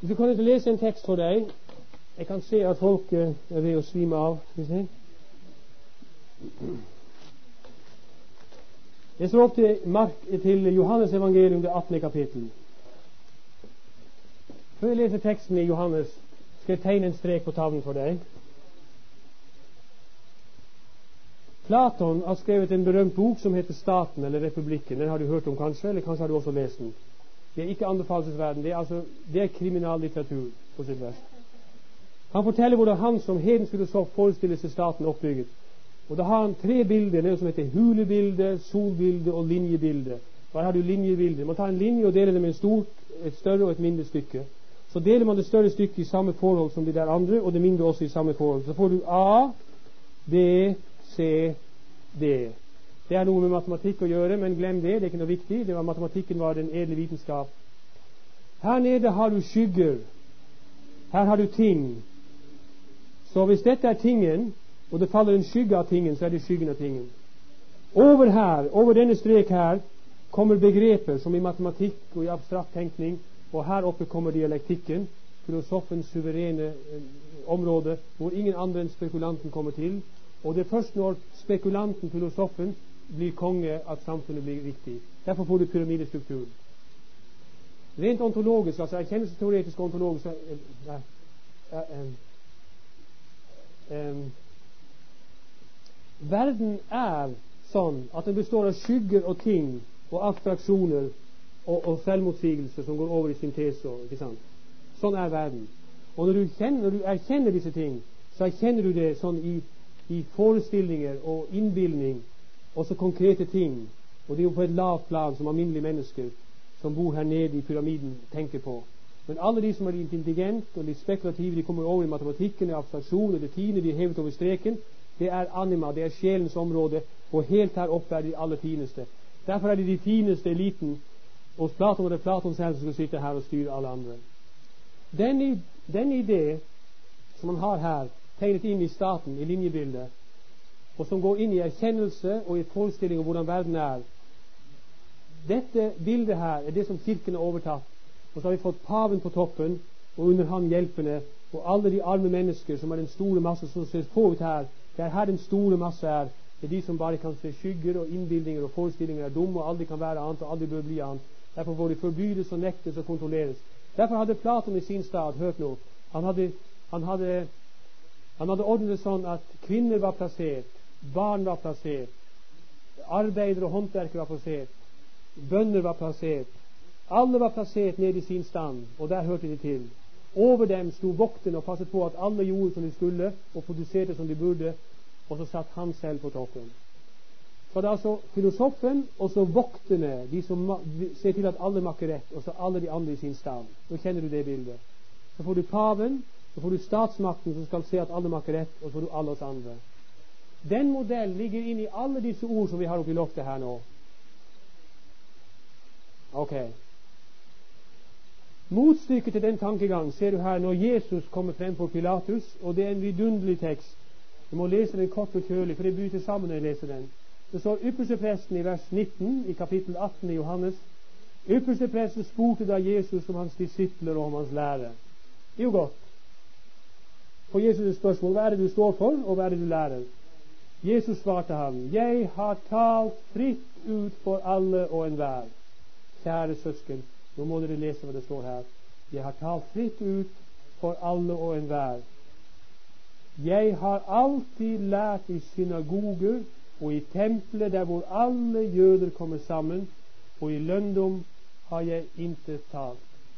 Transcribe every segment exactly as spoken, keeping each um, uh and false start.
Så kan jeg lese en tekst for deg. Jeg kan se at folk er ved å svime av. Skal vi se. Jeg slår opp til, Mark, til Johannes evangelium, det attende kapittel. Før jeg leser teksten i Johannes, skal jeg tegne en strek på tavlen for deg. Platon har skrevet en berømt bok som heter Staten eller Republikken. Den har du hørt om kanskje, eller kanskje har du også lest den. Det er ikke anbefalesverden, det er, altså, det er kriminallitteratur på sitt verst. Han forteller hvordan han som hedensk filosof forestiller seg staten oppbygget. Og da har han tre bilder, det som heter hulebilde, solbilde og linjebilde. Her har du linjebilder. Man tar en linje og deler det med en stort, et større og et mindre stykke. Så deler man det større stykket i samme forhold som de der andre, og det mindre også i samme forhold. Så får du A, B, C, D. Det har noe med matematikk å gjøre, men glem det, det er ikke noe viktig. Det var Matematikken var den edle vitenskap. Her nede har du skygger. Her har du ting. Så hvis dette er tingen, og det faller en skygge av tingen, så er det skyggen av tingen. Over her, over denne strek her, kommer begreper som i matematikk og i abstrakt tenkning, og her oppe kommer dialektikken, filosofens suverene eh, område, hvor ingen andre enn spekulanten kommer til. Og det er først når spekulanten, filosofen, blir konge at samfunnet blir riktig. Derfor får du pyramidestrukturen. Rent ontologisk, altså erkjennelsesteoretisk og ontologisk eh, eh, eh, eh, verden er sånn at den består av skygger og ting og abstraksjoner og, og selvmotsigelser som går over i syntese. Ikke sant? Sånn er verden. Og når du, kjenner, når du erkjenner disse ting, så erkjenner du det sånn i, i forestillinger og innbildning, også konkrete ting. Og det er jo på et lavt plan som alminnelige mennesker som bor her nede i pyramiden tenker på. Men alle de som er intelligent og de spekulative, de kommer over i matematikken, i abstraksjon, og det fine de er hevet over streken. Det er anima, det er sjelens område, og helt her oppe er de aller fineste. Derfor er det de fineste eliten hos Platon, og det er Platon selv som skal sitte her og styre alle andre. Den, den idé som man har her, tegnet inn i staten, i linjebildet, og som går inn i erkjennelse og i forestilling om hvordan verden er, dette bildet her er det som kirken har overtatt. Og så har vi fått paven på toppen, og under han hjelpende, og alle de arme mennesker som er den store masse som ser få ut her. Det er her den store masse er. Det er de som bare kan se skygger og innbildinger og forestillinger er dumme og aldri kan være annet og aldri bør bli annet. Derfor får de forbydes og nektes og kontrolleres. Derfor hadde Platon i sin stad hørt noe. Han hadde, han hadde, han hadde ordnet det sånn at kvinner var plassert, barn var plassert, arbeidere og håndverkere var plassert, bønder var plassert. Alle var plassert ned i sin stand, og der hørte de til. Over dem sto vokterne og passet på at alle gjorde som de skulle og produserte som de burde, og så satt han selv på toppen. Så det er altså filosofen og så vokterne, de som ser til at alle makker rett, og så alle de andre i sin stand. Nå kjenner du det bildet. Så får du paven, så får du statsmakten som skal se at alle makker rett, og så får du alle oss andre. Den modell ligger inn i alle disse ord som vi har oppe i loftet her nå. Ok. Motstykket til den tankegang ser du her når Jesus kommer frem for Pilatus, og det er en vidunderlig tekst. Du må lese den kort og kjølig, for det bryter sammen når jeg leser den. Det står ypperstepresten i vers nitten i kapittel atten i Johannes. Ypperstepresten spurte da Jesus om hans disipler og om hans lære. Det er jo godt. På Jesus' spørsmål, hva er det du står for, og hva er det du lærer? Jesus svarte ham, jeg har talt fritt ut for alle og enhver. Kjære søsken, nå må dere lese hva det står her. Jeg har talt fritt ut for alle og enhver. Jeg har alltid lært i synagoger og i tempelet der hvor alle jøder kommer sammen, og i lønndom har jeg intet talt.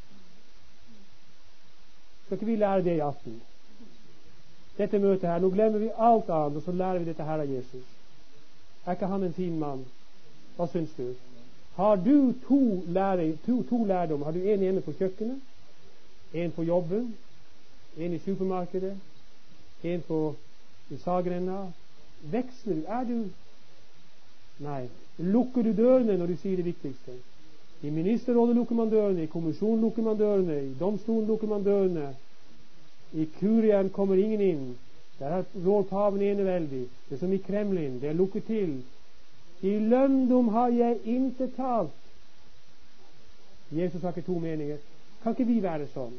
Skal ikke vi lære det i aften? Dette møtet her, nå glemmer vi alt annet, og så lærer vi dette her av Jesus. Er ikke han en fin mann? Hva syns du? Har du to, lære, to, to lærdom? Har du en hjemme på kjøkkenet, en på jobben, en i supermarkedet, en på i sagrenna? Veksler du? Er du? Nei. Lukker du dørene når du sier det viktigste? I ministerrådet lukker man dørene, i kommisjonen lukker man dørene, i domstolen lukker man dørene, i kurien kommer ingen inn. Der rår paven eneveldig. Det er som i Kremlin, det er lukket til. I lønndom har jeg intet talt. Jesus har ikke to meninger. Kan ikke vi være sånn?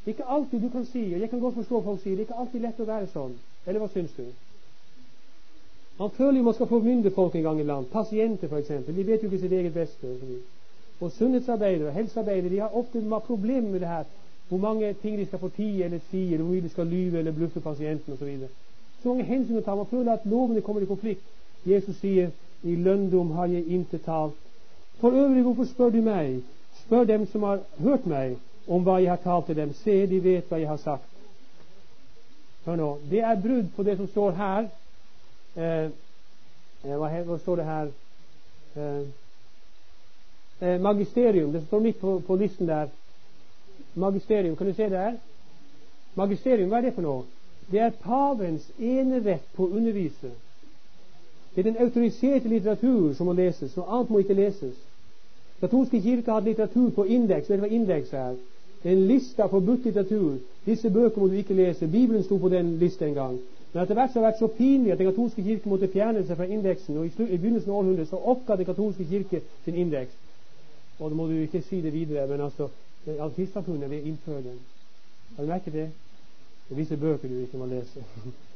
Det er ikke alltid du kan si, og jeg kan godt forstå folk sier, det er ikke alltid lett å være sånn. Eller hva syns du? Man føler jo man skal formynde folk en gang i land. Pasienter for eksempel, de vet jo ikke sitt eget beste. Og sunnhetsarbeidere og helsearbeidere, de har ofte problemer med det her. Hvor mange ting de skal få tie eller si, eller hvor mye de skal lyve eller bluffe pasienten osv. Så, så mange hensyn å ta. Man føler at lovene kommer i konflikt. Jesus sier, i lønndom har jeg intet talt. For øvrig, hvorfor spør du meg? Spør dem som har hørt meg om hva jeg har talt til dem. Se, de vet hva jeg har sagt. Hør nå, det er brudd på det som står her. Eh, hva, hva står det her? Eh, eh, magisterium, det står midt på, på listen der. Magisterium, kan du se det her? Magisterium, hva er det for noe? Det er pavens enerett på å undervise. Det er den autoriserte litteratur som må leses. Noe annet må ikke leses. Katolske kirke har litteratur på indeks. Vet du hva indeks er? Det er en liste av forbudt litteratur. Disse bøker må du ikke lese. Bibelen sto på den listen en gang. Men etter hvert så har det vært så pinlig at den katolske kirke måtte fjerne seg fra indeksen, og i, i begynnelsen av århundret så oppga den katolske kirke sin indeks. Og da må du ikke si det videre, men altså Adventistsamfunnet vil innføre den. Har du merket det? Det er visse bøker du ikke må lese.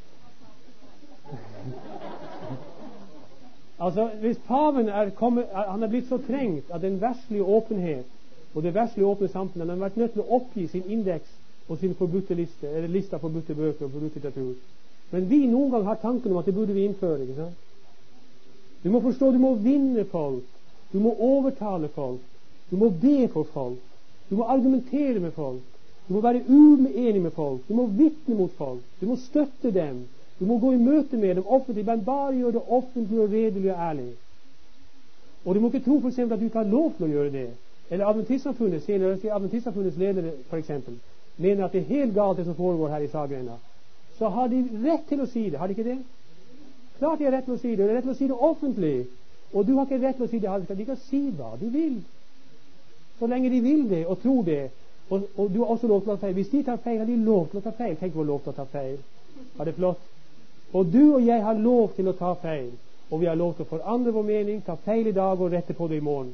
Altså, hvis paven er, kommet, han er blitt så trengt av den verslige åpenhet og det verslige åpne samfunnet, han har vært nødt til å oppgi sin indeks og sin forbudte liste, eller lista av forbudte bøker og forbudt litteratur. Men vi noen gang har tanken om at det burde vi innføre, ikke sant? Du må forstå, du må vinne folk, du må overtale folk, du må be for folk, du må argumentere med folk, du må være uenig med folk, du må vitne mot folk, du må støtte dem, du må gå i møte med dem offentlig, men bare gjøre det offentlig og redelig og ærlig. Og du må ikke tro for eksempel at du ikke har lov til å gjøre det. Eller Adventistsamfunnet, senere Adventistsamfunnets ledere for eksempel, mener at det er helt galt det som foregår her i Saggrenda. Så har de rett til å si det, har de ikke det? Klart de har rett til å si det, og de har rett til å si det offentlig. Og du har ikke rett til å si det, de kan si hva de vil. Så lenge de vil det og tror det, og, og du har også lov til å ta feil. Hvis de tar feil, har de lov til å ta feil. Tenk på lov til å ta feil. Er det flott? Og du og jeg har lov til å ta feil, og vi har lov til å forandre vår mening, ta feil i dag og rette på det i morgen.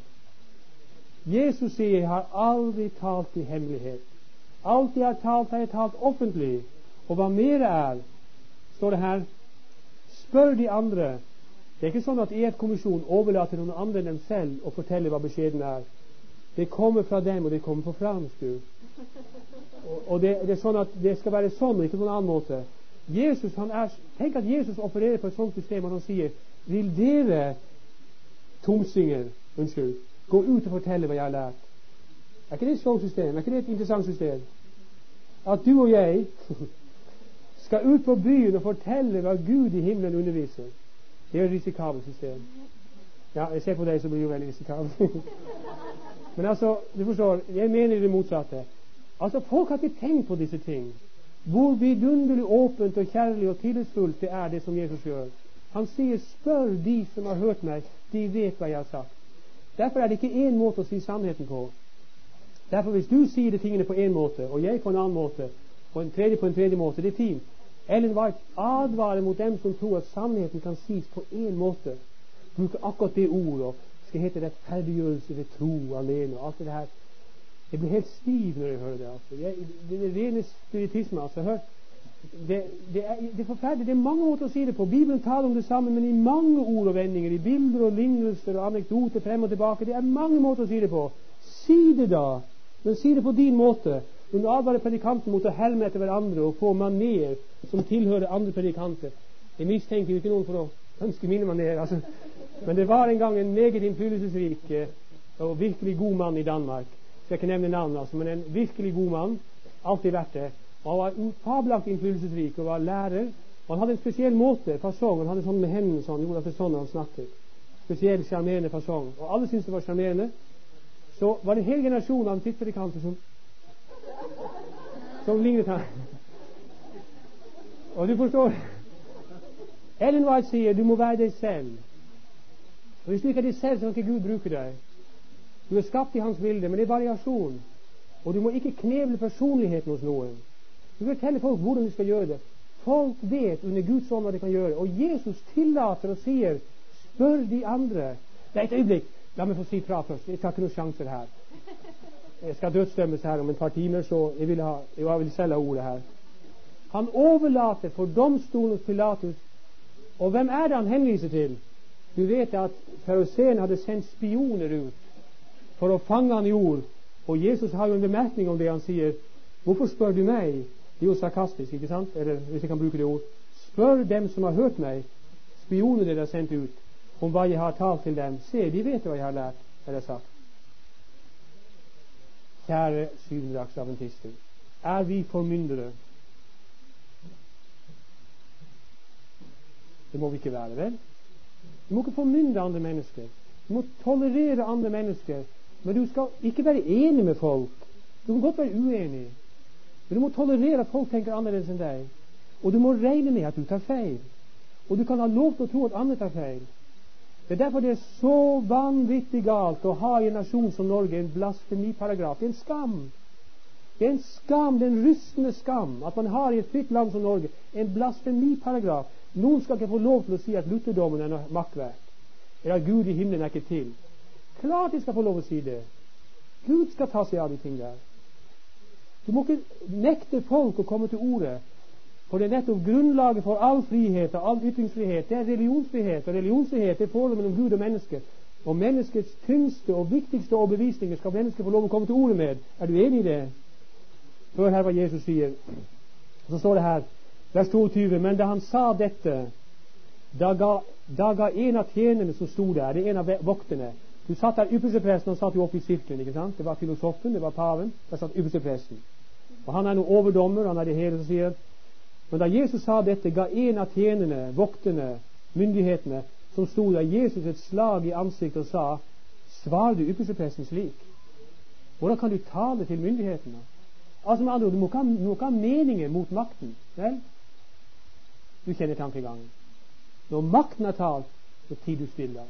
Jesus sier, jeg har aldri talt i hemmelighet. Alt jeg har talt, har jeg talt offentlig. Og hva mer er, står det her, spør de andre. Det er ikke sånn at E F-kommisjonen overlater noen andre enn dem selv og forteller hva beskjeden er. Det kommer fra dem, og det kommer på fransk, du. Og, og det, det er sånn at det skal være sånn, og ikke på en annen måte. Jesus, han er, tenk at Jesus opererer på et sånt system, og han sier, vil dere tomsinger, unnskyld, gå ut og fortelle hva jeg har lært? Er ikke det et sånt system? Er ikke det et interessant system? At du og jeg skal ut på byen og fortelle hva Gud i himmelen underviser. Det er et risikabelt system. Ja, jeg ser på deg, så blir det jo veldig risikabelt. Men altså, du forstår, jeg mener det motsatte. Altså, folk har ikke tenkt på disse ting. Hvor vidunderlig åpent og kjærlig og tillitsfullt det er det som Jesus gjør. Han sier, spør de som har hørt meg, de vet hva jeg har sagt. Derfor er det ikke en måte å si sannheten på. Derfor hvis du sier de tingene på en måte, og jeg på en annen måte, og en tredje på en tredje måte, det er fint. Ellen White advarer mot dem som tror at sannheten kan sies på en måte. Bruker akkurat det ordet, og skal hete rettferdiggjørelse ved tro alene, og alt det her. Jeg blir helt stiv når jeg hører det. Altså. Jeg, det er rene spiritisme. Altså. Hør, det, det, er, det er forferdelig. Det er mange måter å si det på. Bibelen taler om det samme, men i mange ord og vendinger, i bilder og lignelser og anekdoter frem og tilbake. Det er mange måter å si det på. Si det da, men si det på din måte. Hun advarer predikanten mot å herme etter hverandre og få maner som tilhører andre predikanter. Jeg mistenker jo ikke noen for å ønske mine maner. Altså. Men det var en gang en meget innflytelsesrik og virkelig god mann i Danmark. Jeg skal ikke nevne navnet, altså, men en virkelig god mann, alltid vært det. Og han var fabelaktig innflytelsesrik og var lærer. Og han hadde en spesiell måte, fasong. Han hadde sånn med hendene sånn, gjorde at det sånn han snakket. Spesiell, sjarmerende fasong. Og alle syntes det var sjarmerende. Så var det en hel generasjon av tidspredikanter som som lignet han. Og du forstår, Ellen White sier, du må være deg selv. Og hvis du ikke er deg selv, så kan ikke Gud bruke deg. Du er skapt i hans bilde, men det er variasjon. Og du må ikke kneble personligheten hos noen. Du vil fortelle folk hvordan de skal gjøre det. Folk vet under Guds ånd hva de kan gjøre. Og Jesus tillater og sier, spør de andre. Det er et øyeblikk. La meg få si fra først. Jeg tar ikke noen sjanser her. jeg skal dødsdømmes her om et par timer, så jeg vil, ha, jeg vil selge ordet her. Han overlater for domstolen hos Pilatus. Og hvem er det han henviser til? Du vet at fariseerne hadde sendt spioner ut for å fange han i ord. Og Jesus har jo en bemerkning om det. Han sier, hvorfor spør du meg? Det er jo sarkastisk, ikke sant? Eller hvis jeg kan bruke det ord. Spør dem som har hørt meg, spioner dere har sendt ut, om hva jeg har talt til dem. Se, de vet hva jeg har lært, eller sagt. Kjære syvendedagsadventister, er vi formyndere? Det må vi ikke være, vel? Du må ikke formynde andre mennesker. Du må tolerere andre mennesker. Men du skal ikke være enig med folk. Du kan godt være uenig. Men du må tolerere at folk tenker annerledes enn deg. Og du må regne med at du tar feil. Og du kan ha lov til å tro at andre tar feil. Det er derfor det er så vanvittig galt å ha i en nasjon som Norge en blasfemiparagraf. Det er en skam. Det er en skam, det er en rystende skam at man har i et fritt land som Norge en blasfemiparagraf. Noen skal ikke få lov til å si at lutherdommen er noe makkverk, eller at Gud i himmelen er ikke til. Klart de skal få lov å si det. Gud skal ta seg av de ting der. Du må ikke nekte folk å komme til ordet, for det er nettopp grunnlaget for all frihet og all ytringsfrihet. Det er religionsfrihet, og religionsfrihet er forholdet mellom Gud og menneske. Og menneskets tyngste og viktigste overbevisninger skal mennesket få lov å komme til ordet med. Er du enig i det? Hør her hva Jesus sier. Så står det her, vers toogtyve, men da han sa dette, da ga, da ga en av tjenerne som stod der, det er en av vokterne. Du satt der, ypperstepresten, han satt jo oppe i sirkelen, ikke sant? Det var filosofen, det var paven, der satt ypperstepresten. Og han er noen overdommer, han er det hele som sier. Men da Jesus sa dette, ga en av tjenerne, vokterne, myndighetene, som stod der, Jesus et slag i ansiktet og sa, svar du ypperstepresten slik? Hvordan kan du tale til myndighetene? Altså med andre ord, du må ikke ha, du må ikke ha meninger mot makten, vel? Du kjenner tankegangen. Når makten har talt, så tier du stille.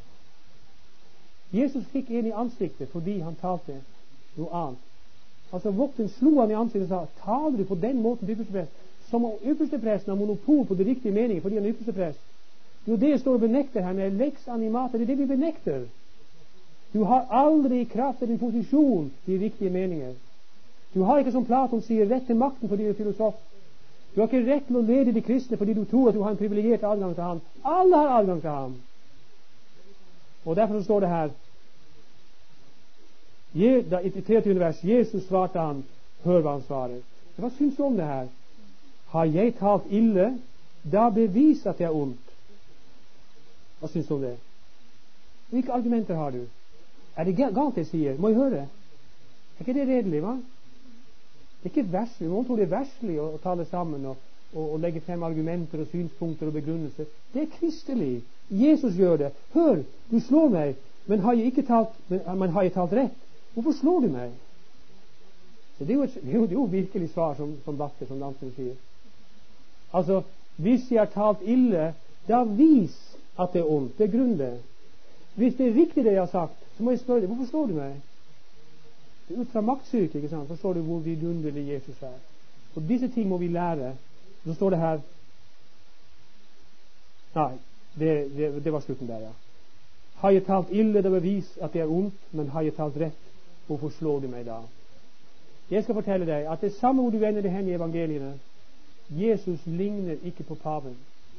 Jesus fikk en i ansiktet fordi han talte noe annet. Altså vokten slo han i ansiktet og sa, taler du på den måten til ypperstepresten? Som om ypperstepresten har monopol på de riktige meninger fordi han er yppersteprest. Jo, det står og benekter her med lex animata, det er det vi benekter. Du har aldri i kraft av din posisjon de riktige meninger. Du har ikke, som Platon sier, rett til makten fordi du er filosof. Du har ikke rett til å lede de kristne fordi du tror at du har en privilegert adgang til ham. Alle har adgang til ham. Og derfor så står det her, i treogtyvende vers, Jesus svarte han, hør hva han svarer. Hva syns du om det her? Har jeg talt ille, da bevis at det er ondt. Hva syns du om det? Hvilke argumenter har du? Er det galt jeg sier? Må jeg høre? Er ikke det redelig, hva? Det er ikke verslig. Noen tror det er verslig å, å tale sammen og, og, og legge frem argumenter og synspunkter og begrunnelser. Det er kristelig. Jesus gjør det. Hør, du slår meg, men har jeg ikke talt, men, men har jeg talt rett? Hvorfor slår du meg? Så det er jo, et, det er jo, det er jo virkelig svar som, som Bakke, som dansen sier. Altså, hvis jeg har talt ille, da vis at det er ondt. Det er grunn det. Hvis det er riktig det jeg har sagt, så må jeg spørre deg, hvorfor slår du meg? Det er ut fra maktsyke, ikke sant? Så står det hvor vidunderlig Jesus er. Og disse ting må vi lære. Så står det her, nei, det, det, det var slutten der, ja. Har jeg talt ille, det bevis at det er ondt, men har jeg talt rett, hvorfor slår du meg da? Jeg skal fortelle deg at det samme hvor du vender det hen i evangeliene, Jesus ligner ikke på paven.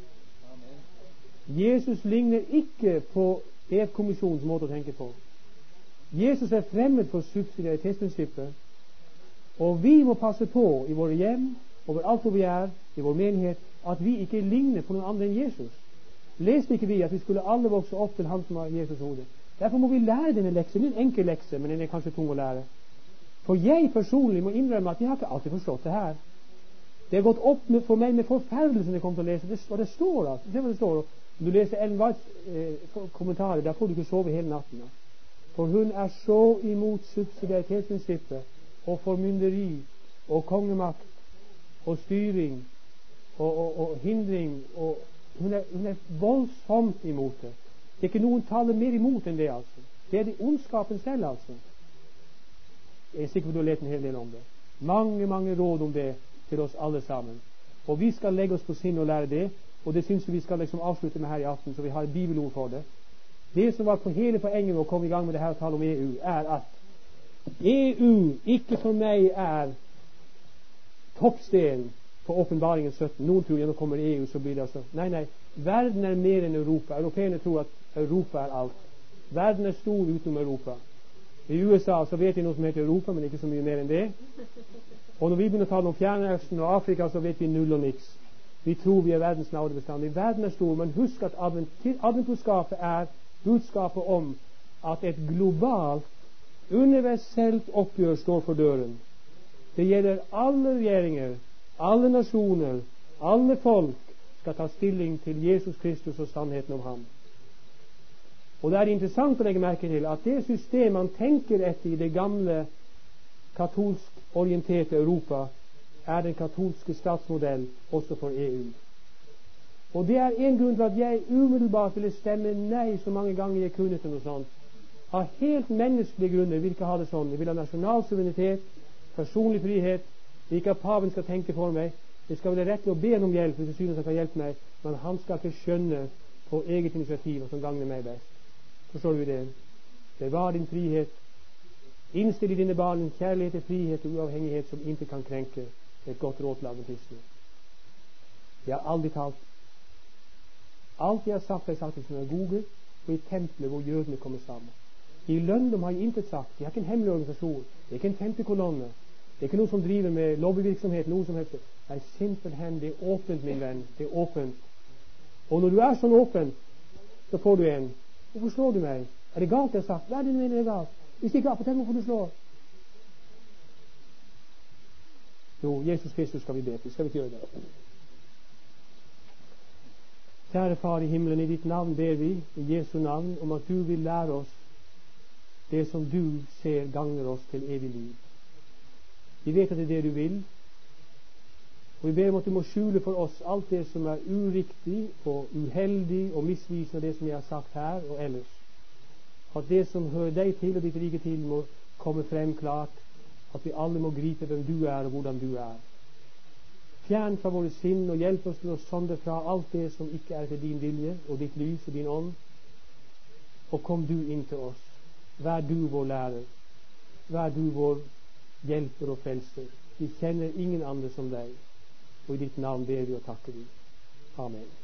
Jesus ligner ikke på E F-kommisjonens måte å tenke på. Jesus er fremmed for subsidiaritetsprinsippet, og vi må passe på i våre hjem, overalt hvor vi er, i vår menighet, at vi ikke ligner på noen andre enn Jesus. Leste ikke vi at vi skulle alle vokse opp til han som har Jesus hode? Derfor må vi lære denne leksen. Det er en enkel lekse, men den er kanskje tung å lære. For jeg personlig må innrømme at jeg har ikke alltid forstått det her. Det har gått opp med, for meg med forferdelse når jeg kom til å lese det, og det står altså, det var det står. Når du leser Ellen Whites eh, kommentarer, der får du ikke sove hele natten. Da. For hun er så imot subsidiaritetsprinsippet og formynderi og kongemakt og styring og, og, og hindring og hun er, hun er voldsomt imot det. Det er ikke noen taler mer imot enn det, altså. Det er det ondskapen selv, altså. Jeg er sikker på at du har lett en hel del om det. Mange, mange råd om det til oss alle sammen. Og vi skal legge oss på sinn og lære det, og det synes vi skal liksom avslutte med her i aften, så vi har et bibelord for det. Det som var på hele poenget med å komme i gang med det her og tale om E U, er at E U ikke for meg er toppstenen på åpenbaringen sytten. Noen tror ja, nå kommer E U, så blir det altså. Nei, nei. Verden er mer enn Europa. Europeerne tror at Europa er alt. Verden er stor utenom Europa. I U S A så vet vi noe som heter Europa, men ikke så mye mer enn det. Og når vi begynner å tale om Fjernøsten og Afrika, så vet vi null og niks. Vi tror vi er verdens navnebestand. Verden er stor, men husk at adventbudskapet er budskapet om at et globalt, universelt oppgjør står for døren. Det gjelder alle regjeringer, alle nasjoner, alle folk skal ta stilling til Jesus Kristus og sannheten om ham. Og det er interessant å legge merke til at det system man tenker etter i det gamle katolsk orienterte Europa, er den katolske statsmodell også for E U. Og det er en grunn til at jeg umiddelbart ville stemme nei så mange ganger jeg kunne til noe sånt. Av helt menneskelige grunner vil ikke ha det sånn. Jeg vil ha nasjonal suverenitet, personlig frihet. Ikke at paven skal tenke for meg. Jeg skal være rett til å be ham om hjelp hvis jeg synes han kan hjelpe meg, men han skal ikke skjønne på eget initiativ som gagner meg best. Forstår du det? Bevar din frihet. Innstill i dine barn en kjærlighet til frihet og uavhengighet som ikke kan krenke. Det er et godt råd til adventistene. Jeg har aldri talt. Alt jeg har sagt, har jeg sagt i synagoger og i tempelet hvor jødene kommer sammen. I London har jeg intet sagt. Jeg har ikke en hemmelig organisasjon. Det er ikke en femte kolonne. Det er ikke noe som driver med lobbyvirksomhet, noe som helst. Det er simpelthen det er åpent, min venn. Det er åpent. Og når du er sånn åpen, så får du en. Hvorfor slår du meg? Er det galt det jeg har sagt? Hva er det du mener er galt? Hvis det ikke er, fortell hvorfor du slår. Jo, Jesus Kristus skal vi be til. Skal vi ikke gjøre det? Kjære Far i himmelen, i ditt navn ber vi, i Jesu navn, om at du vil lære oss det som du ser gagner oss til evig liv. Vi vet at det er det du vil, og vi ber om at du må skjule for oss alt det som er uriktig og uheldig og misvisende, det som jeg har sagt her og ellers. At det som hører deg til og ditt rike til må komme frem klart, at vi alle må gripe hvem du er og hvordan du er. Fjern fra våre sinn og hjelp oss til å sonde fra alt det som ikke er til din vilje og ditt lys og din ånd, og kom du inn til oss. Vær du vår lærer. Vær du vår hjelper og frelser. Vi kjenner ingen andre som deg, og i ditt navn ber vi og takker vi. Amen.